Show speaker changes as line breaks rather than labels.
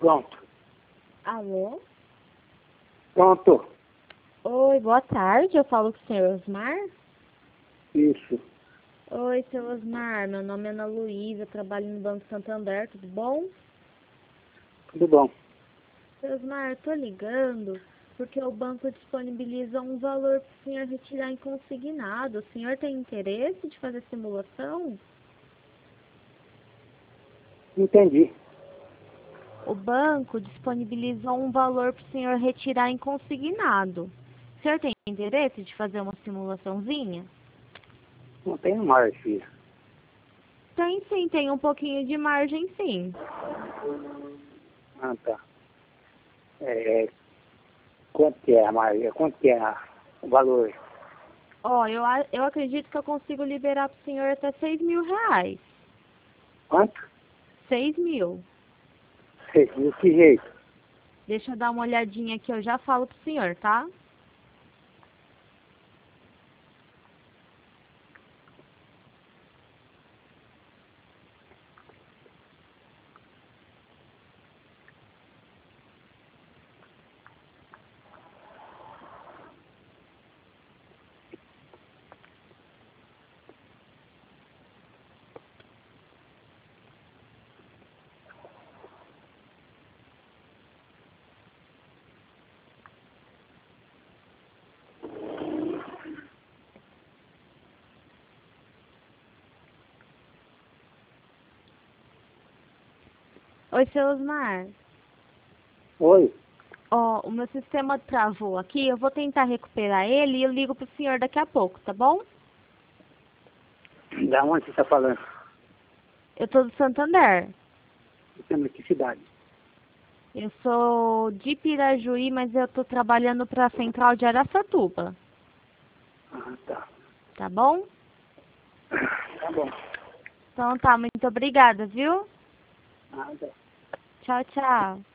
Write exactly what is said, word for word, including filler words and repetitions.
Pronto.
Alô?
Pronto.
Oi, boa tarde. Eu falo com o senhor Osmar?
Isso.
Oi, seu Osmar. Meu nome é Ana Luísa, trabalho no Banco Santander, tudo bom?
Tudo bom.
Seu Osmar, eu tô ligando porque o banco disponibiliza um valor para o senhor retirar em consignado. O senhor tem interesse de fazer simulação?
Entendi.
O banco disponibilizou um valor para o senhor retirar em consignado. O senhor tem interesse de fazer uma simulaçãozinha?
Não tenho mais, filho.
Tem sim, tem um pouquinho de margem sim.
Ah, tá. É, quanto que é a margem? Quanto que é a- o valor?
Ó, eu, a- eu acredito que eu consigo liberar para o senhor até seis mil reais.
Quanto?
Seis mil.
Sei, de que jeito?
Deixa eu dar uma olhadinha aqui, eu já falo pro senhor, tá? Oi, seu Osmar.
Oi?
Ó, o meu sistema travou aqui, eu vou tentar recuperar ele e eu ligo pro senhor daqui a pouco, tá bom?
Da onde você está falando?
Eu tô do Santander.
Você é de que cidade?
Eu sou de Pirajuí, mas eu tô trabalhando pra Central de Araçatuba,
Ah, tá.
tá bom?
Tá bom.
Então tá, muito obrigada, viu?
Nada.
Tchau, tchau.